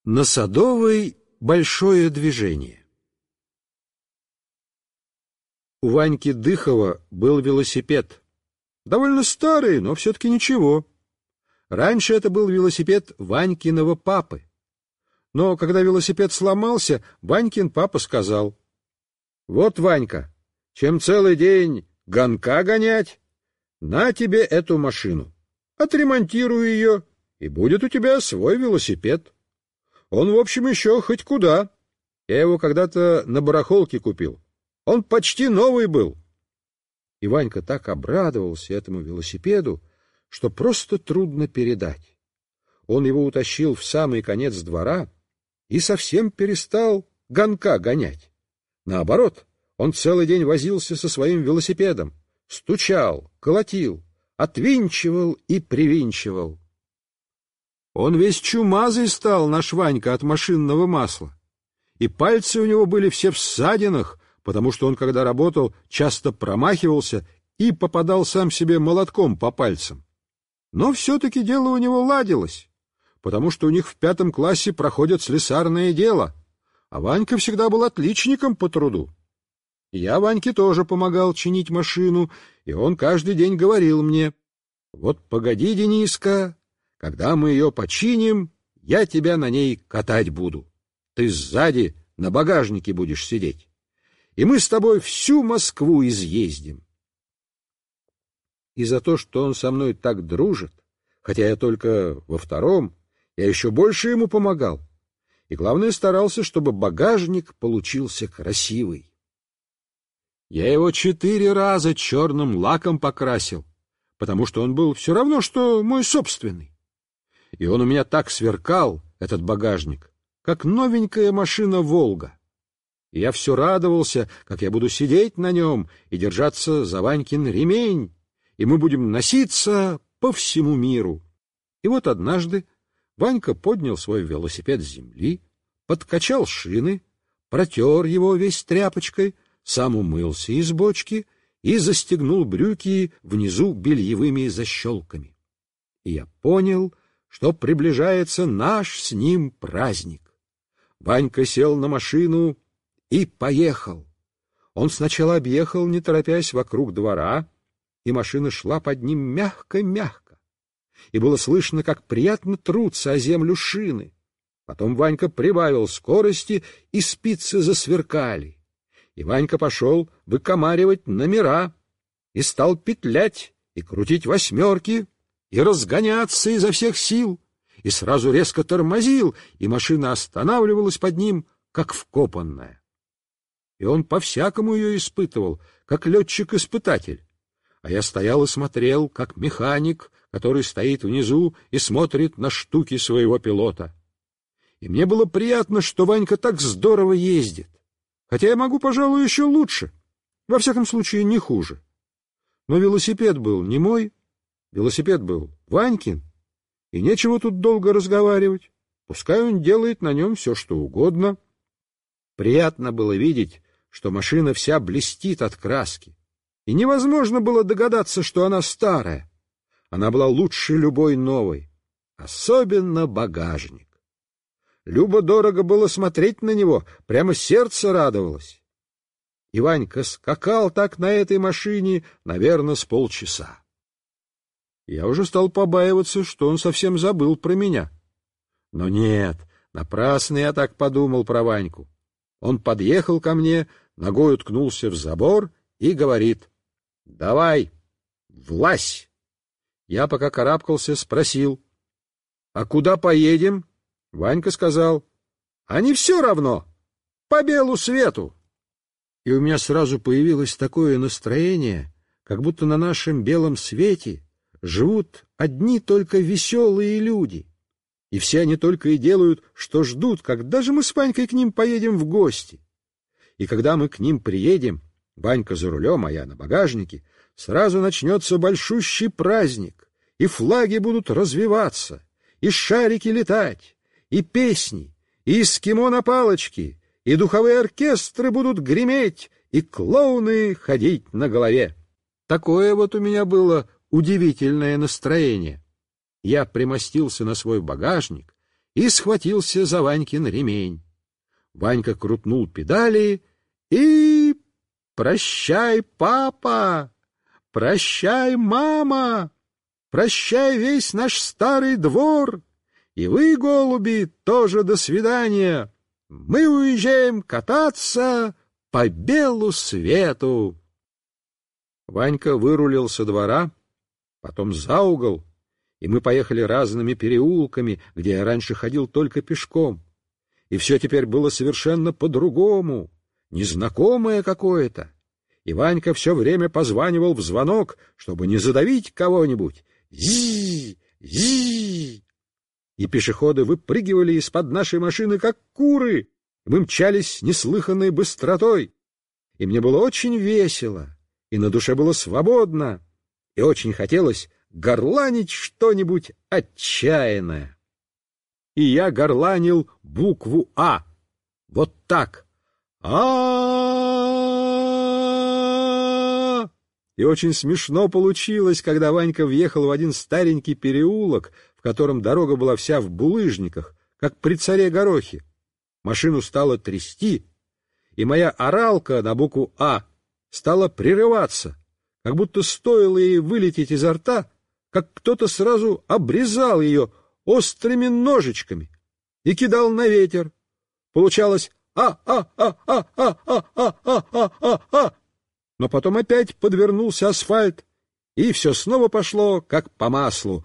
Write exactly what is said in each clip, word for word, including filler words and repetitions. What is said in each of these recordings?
На Садовой большое движение. У Ваньки Дыхова был велосипед. Довольно старый, но все-таки ничего. Раньше это был велосипед Ванькиного папы. Но когда велосипед сломался, Ванькин папа сказал: «Вот, Ванька, чем целый день гонка гонять, на тебе эту машину. Отремонтируй ее, и будет у тебя свой велосипед. Он, в общем, еще хоть куда. Я его когда-то на барахолке купил. Он почти новый был». И Ванька так обрадовался этому велосипеду, что просто трудно передать. Он его утащил в самый конец двора и совсем перестал гонка гонять. Наоборот, он целый день возился со своим велосипедом, стучал, колотил, отвинчивал и привинчивал. Он весь чумазый стал, наш Ванька, от машинного масла. И пальцы у него были все в ссадинах, потому что он, когда работал, часто промахивался и попадал сам себе молотком по пальцам. Но все-таки дело у него ладилось, потому что у них в пятом классе проходит слесарное дело, а Ванька всегда был отличником по труду. И я Ваньке тоже помогал чинить машину, и он каждый день говорил мне: «Вот погоди, Дениска, когда мы ее починим, я тебя на ней катать буду. Ты сзади на багажнике будешь сидеть, и мы с тобой всю Москву изъездим». И за то, что он со мной так дружит, хотя я только во втором, я еще больше ему помогал. И главное, старался, чтобы багажник получился красивый. Я его четыре раза черным лаком покрасил, потому что он был все равно, что мой собственный. И он у меня так сверкал, этот багажник, как новенькая машина «Волга». И я все радовался, как я буду сидеть на нем и держаться за Ванькин ремень, и мы будем носиться по всему миру. И вот однажды Ванька поднял свой велосипед с земли, подкачал шины, протер его весь тряпочкой, сам умылся из бочки и застегнул брюки внизу бельевыми защелками. И я понял, что приближается наш с ним праздник. Ванька сел на машину и поехал. Он сначала объехал, не торопясь, вокруг двора, и машина шла под ним мягко-мягко. И было слышно, как приятно трутся о землю шины. Потом Ванька прибавил скорости, и спицы засверкали. И Ванька пошел выкомаривать номера, и стал петлять, и крутить восьмерки, и разгоняться изо всех сил, и сразу резко тормозил, и машина останавливалась под ним, как вкопанная. И он по-всякому ее испытывал, как летчик-испытатель. А я стоял и смотрел, как механик, который стоит внизу и смотрит на штуки своего пилота. И мне было приятно, что Ванька так здорово ездит. Хотя я могу, пожалуй, еще лучше, во всяком случае не хуже. Но велосипед был не мой, велосипед был Ванькин, и нечего тут долго разговаривать. Пускай он делает на нем все, что угодно. Приятно было видеть, что машина вся блестит от краски. И невозможно было догадаться, что она старая. Она была лучше любой новой. Особенно багажник. Любо-дорого было смотреть на него, прямо сердце радовалось. И Ванька скакал так на этой машине, наверное, с полчаса. Я уже стал побаиваться, что он совсем забыл про меня. Но нет, напрасно я так подумал про Ваньку. Он подъехал ко мне, ногой уткнулся в забор и говорит: «Давай, влазь!» Я, пока карабкался, спросил: «А куда поедем?» Ванька сказал: «А не все равно, по белу свету». И у меня сразу появилось такое настроение, как будто на нашем белом свете живут одни только веселые люди, и все они только и делают, что ждут, когда же мы с Ванькой к ним поедем в гости. И когда мы к ним приедем, Ванька за рулем, а я на багажнике, сразу начнется большущий праздник, и флаги будут развиваться, и шарики летать, и песни, и эскимо на палочке, и духовые оркестры будут греметь, и клоуны ходить на голове. Такое вот у меня было удивительное настроение. Я примостился на свой багажник и схватился за Ванькин ремень. Ванька крутнул педали и... «Прощай, папа! Прощай, мама! Прощай весь наш старый двор! И вы, голуби, тоже до свидания! Мы уезжаем кататься по белу свету!» Ванька вырулил со двора, потом за угол, и мы поехали разными переулками, где я раньше ходил только пешком. И все теперь было совершенно по-другому, незнакомое какое-то. И Ванька все время позванивал в звонок, чтобы не задавить кого-нибудь. Зи, зи. И пешеходы выпрыгивали из-под нашей машины, как куры. Мы мчались с неслыханной быстротой. И мне было очень весело, и на душе было свободно, и очень хотелось горланить что-нибудь отчаянное. И я горланил букву «А». Вот так. А. И очень смешно получилось, когда Ванька въехал в один старенький переулок, в котором дорога была вся в булыжниках, как при царе Горохе. Машину стало трясти, и моя оралка на букву «А» стала прерываться, как будто стоило ей вылететь изо рта, как кто-то сразу обрезал ее острыми ножичками и кидал на ветер. Получалось «а-а-а-а-а-а-а-а-а-а», но потом опять подвернулся асфальт, и все снова пошло, как по маслу.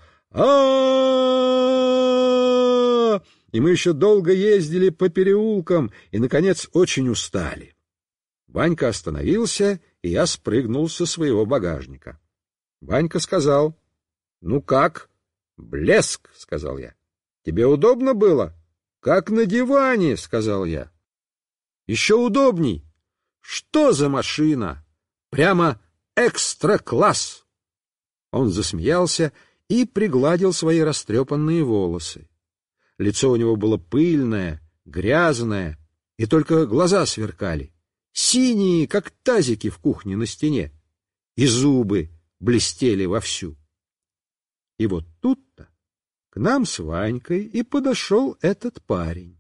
а И мы еще долго ездили по переулкам и, наконец, очень устали. Ванька остановился, и я спрыгнул со своего багажника. Ванька сказал: «Ну как?» «Блеск», — сказал я. «Тебе удобно было?» «Как на диване», — сказал я. «Еще удобней». «Что за машина? Прямо экстра-класс!» Он засмеялся и пригладил свои растрепанные волосы. Лицо у него было пыльное, грязное, и только глаза сверкали, синие, как тазики в кухне на стене, и зубы блестели вовсю. И вот тут-то к нам с Ванькой и подошел этот парень.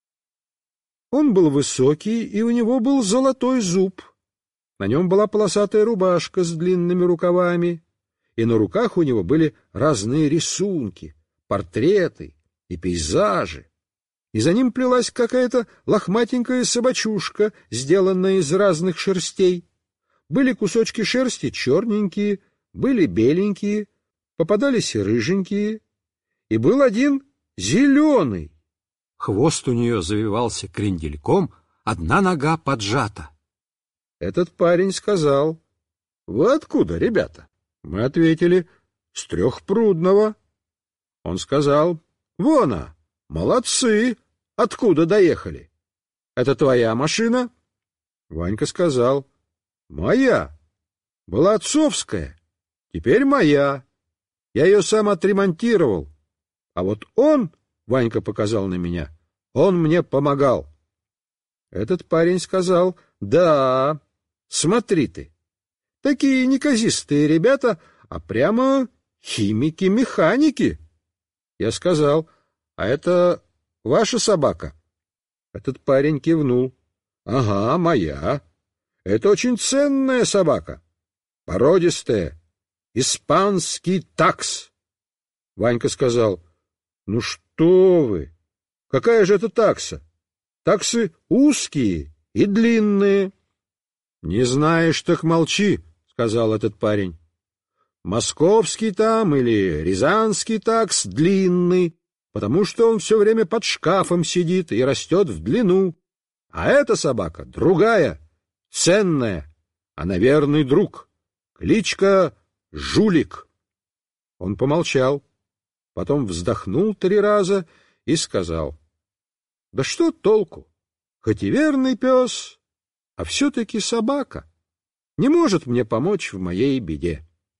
Он был высокий, и у него был золотой зуб. На нем была полосатая рубашка с длинными рукавами, и на руках у него были разные рисунки, портреты и пейзажи. И за ним плелась какая-то лохматенькая собачушка, сделанная из разных шерстей. Были кусочки шерсти черненькие, были беленькие, попадались и рыженькие, и был один зеленый. Хвост у нее завивался крендельком, одна нога поджата. Этот парень сказал: «Вы откуда, ребята?» Мы ответили: «С Трехпрудного». Он сказал: «Вон она, молодцы, откуда доехали? Это твоя машина?» Ванька сказал: «Моя. Была отцовская, теперь моя. Я ее сам отремонтировал. А вот он, — Ванька показал на меня, — он мне помогал». Этот парень сказал: «Да, смотри ты, такие неказистые ребята, а прямо химики-механики». Я сказал: «А это ваша собака?» Этот парень кивнул: «Ага, моя. Это очень ценная собака, породистая, испанский такс». Ванька сказал: «Ну что вы! Какая же это такса? Таксы узкие и длинные». «Не знаешь, так молчи», — сказал этот парень. «Московский там или рязанский такс длинный, потому что он все время под шкафом сидит и растет в длину. А эта собака другая, ценная, она верный друг. Кличка Жулик». Он помолчал, потом вздохнул три раза и сказал: «Да что толку? Хоть и верный пес, а все-таки собака. Не может мне помочь в моей беде».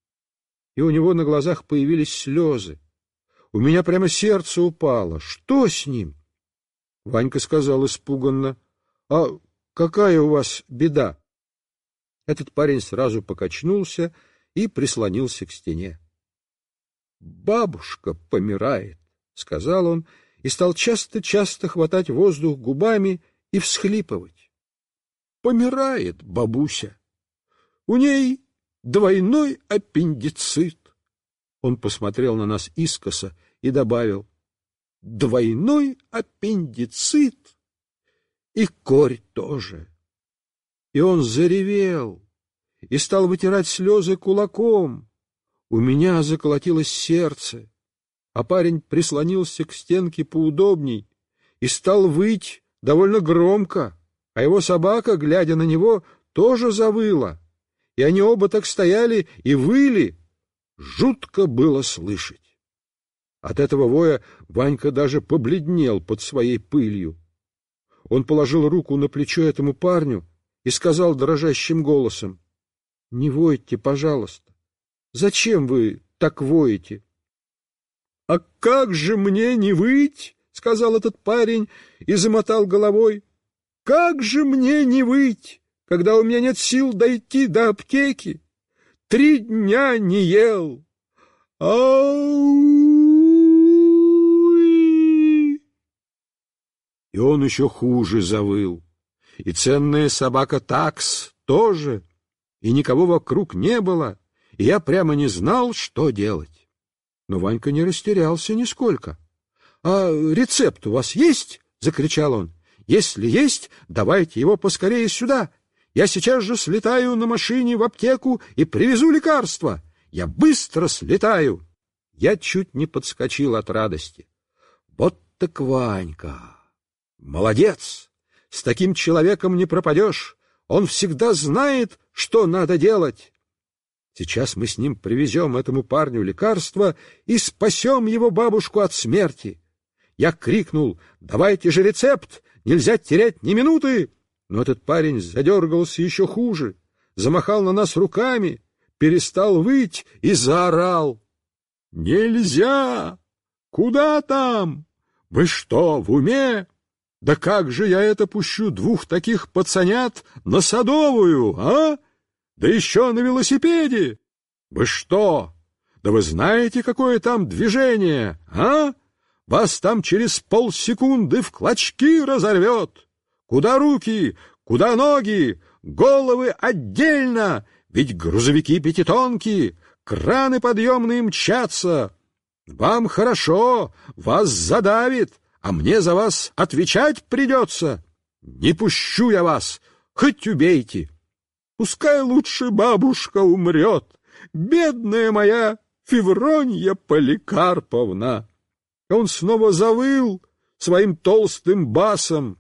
И у него на глазах появились слезы. У меня прямо сердце упало. Что с ним? Ванька сказал испуганно: «А какая у вас беда?» Этот парень сразу покачнулся и прислонился к стене. «Бабушка помирает», — сказал он и стал часто-часто хватать воздух губами и всхлипывать. Помирает бабуся. У ней двойной аппендицит. Он посмотрел на нас искоса и добавил: двойной аппендицит и корь тоже. И он заревел и стал вытирать слезы кулаком. У меня заколотилось сердце, а парень прислонился к стенке поудобней и стал выть довольно громко, а его собака, глядя на него, тоже завыла, и они оба так стояли и выли. Жутко было слышать. От этого воя Ванька даже побледнел под своей пылью. Он положил руку на плечо этому парню и сказал дрожащим голосом: — Не войте, пожалуйста. Зачем вы так воете? — А как же мне не выть? — сказал этот парень и замотал головой. — Как же мне не выть, когда у меня нет сил дойти до аптеки? Три дня не ел. Ау! И он еще хуже завыл. И ценная собака Такс тоже. И никого вокруг не было, и я прямо не знал, что делать. Но Ванька не растерялся нисколько. — А рецепт у вас есть? — закричал он. — Если есть, давайте его поскорее сюда. Я сейчас же слетаю на машине в аптеку и привезу лекарства. Я быстро слетаю. Я чуть не подскочил от радости. Вот так Ванька! Молодец! С таким человеком не пропадешь. Он всегда знает, что надо делать. Сейчас мы с ним привезем этому парню лекарство и спасем его бабушку от смерти. Я крикнул: давайте же рецепт, нельзя терять ни минуты. Но этот парень задергался еще хуже, замахал на нас руками, перестал выть и заорал: нельзя! Куда там? Вы что, в уме? Да как же я это пущу двух таких пацанят на Садовую, а? Да еще на велосипеде! Вы что? Да вы знаете, какое там движение, а? Вас там через полсекунды в клочки разорвет. Куда руки, куда ноги, головы отдельно, ведь грузовики-пятитонки, краны подъемные мчатся. Вам хорошо, вас задавит, а мне за вас отвечать придется. Не пущу я вас, хоть убейте. Пускай лучше бабушка умрет, бедная моя Февронья Поликарповна. Он снова завыл своим толстым басом.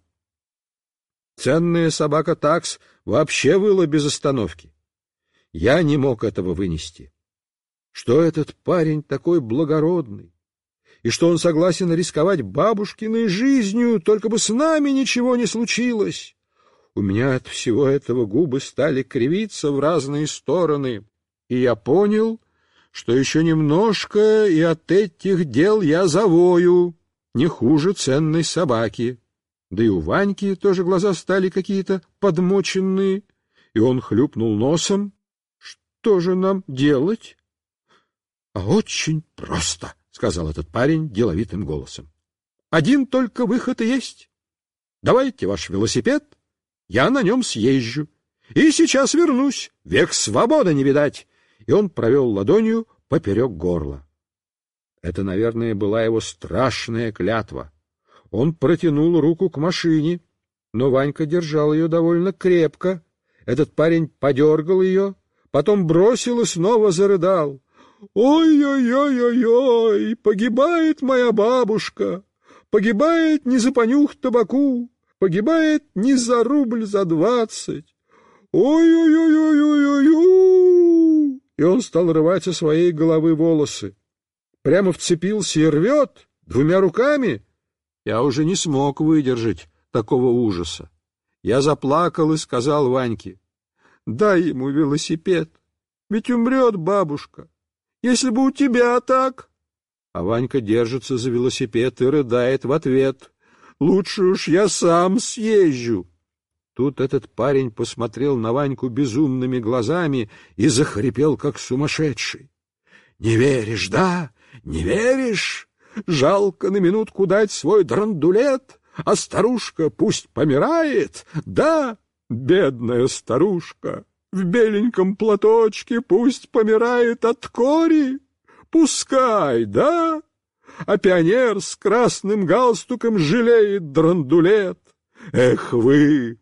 Ценная собака Такс вообще выла без остановки. Я не мог этого вынести. Что этот парень такой благородный, и что он согласен рисковать бабушкиной жизнью, только бы с нами ничего не случилось. У меня от всего этого губы стали кривиться в разные стороны, и я понял, что еще немножко, и от этих дел я завою, не хуже ценной собаки. Да и у Ваньки тоже глаза стали какие-то подмоченные, и он хлюпнул носом. Что же нам делать? — А очень просто, — сказал этот парень деловитым голосом. — Один только выход и есть. Давайте ваш велосипед, я на нем съезжу. И сейчас вернусь, век свободы не видать. И он провел ладонью поперек горла. Это, наверное, была его страшная клятва. Он протянул руку к машине, но Ванька держал ее довольно крепко. Этот парень подергал ее, потом бросил и снова зарыдал. «Ой-ой-ой-ой-ой, погибает моя бабушка, погибает не за понюх табаку, погибает не за рубль за двадцать. Ой-ой-ой-ой-ой-ой!» И он стал рвать со своей головы волосы. Прямо вцепился и рвет двумя руками. Я уже не смог выдержать такого ужаса. Я заплакал и сказал Ваньке: «Дай ему велосипед, ведь умрет бабушка. Если бы у тебя так...» А Ванька держится за велосипед и рыдает в ответ: «Лучше уж я сам съезжу». Тут этот парень посмотрел на Ваньку безумными глазами и захрипел, как сумасшедший. «Не веришь, да? Не веришь? жалко на минутку дать свой драндулет, а старушка пусть помирает, да, бедная старушка, в беленьком платочке пусть помирает от кори, пускай, да, а пионер с красным галстуком жалеет драндулет. Эх вы,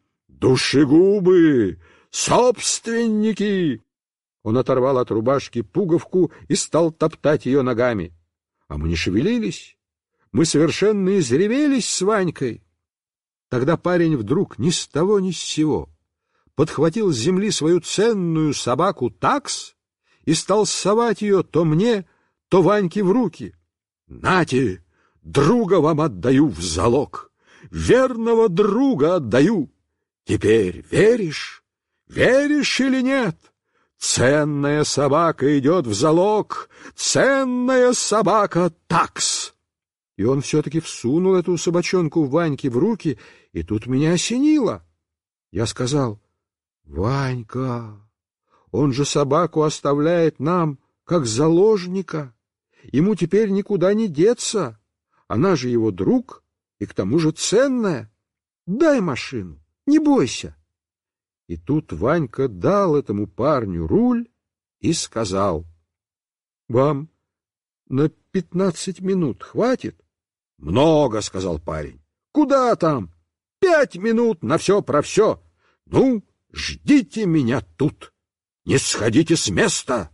душегубы, собственники!» Он оторвал от рубашки пуговку и стал топтать ее ногами. А мы не шевелились. Мы совершенно изревелись с Ванькой. Тогда парень вдруг ни с того ни с сего подхватил с земли свою ценную собаку такс и стал совать ее то мне, то Ваньке в руки. «Нате, друга вам отдаю в залог, верного друга отдаю. Теперь веришь? Веришь или нет? Ценная собака идет в залог, ценная собака такс». И он все-таки всунул эту собачонку Ваньке в руки, и тут меня осенило. Я сказал: «Ванька, он же собаку оставляет нам, как заложника. Ему теперь никуда не деться. Она же его друг, и к тому же ценная. Дай машину, не бойся». И тут Ванька дал этому парню руль и сказал: «Вам на пятнадцать минут хватит?» «Много», — сказал парень. «Куда там? Пять минут на все про все. Ну, ждите меня тут. Не сходите с места».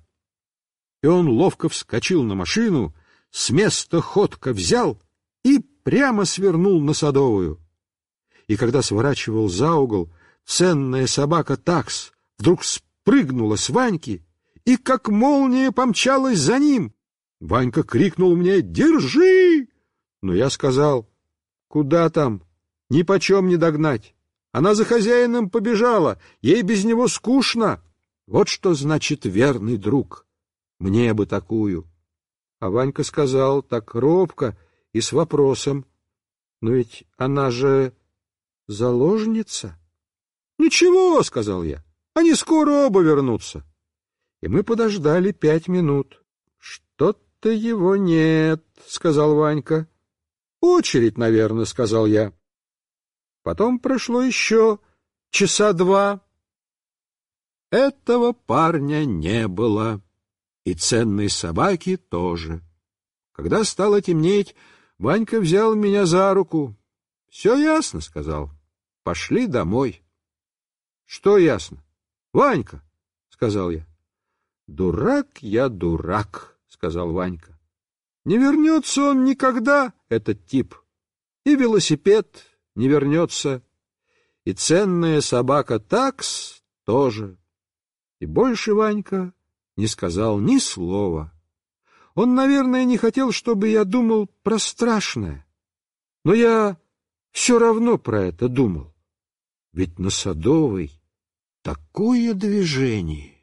И он ловко вскочил на машину, с места ходка взял и прямо свернул на Садовую. И когда сворачивал за угол, ценная собака такс вдруг спрыгнула с Ваньки и как молния помчалась за ним. Ванька крикнул мне: «Держи!» Но я сказал: «Куда там? Нипочем не догнать. Она за хозяином побежала, ей без него скучно. Вот что значит верный друг. Мне бы такую». А Ванька сказал так робко и с вопросом: «Но ведь она же заложница». «Ничего», — сказал я, — «они скоро оба вернутся». И мы подождали пять минут. «Что-то его нет», — сказал Ванька. «Очередь, наверное», — сказал я. Потом прошло еще часа два. Этого парня не было, и ценной собаки тоже. Когда стало темнеть, Ванька взял меня за руку. «Все ясно», — сказал. «Пошли домой». «Что ясно?» «Ванька», — сказал я. «Дурак я дурак», — сказал Ванька. «Не вернется он никогда, этот тип. И велосипед не вернется, и ценная собака такс тоже». И больше Ванька не сказал ни слова. Он, наверное, не хотел, чтобы я думал про страшное. Но я все равно про это думал. Ведь на Садовой такое движение.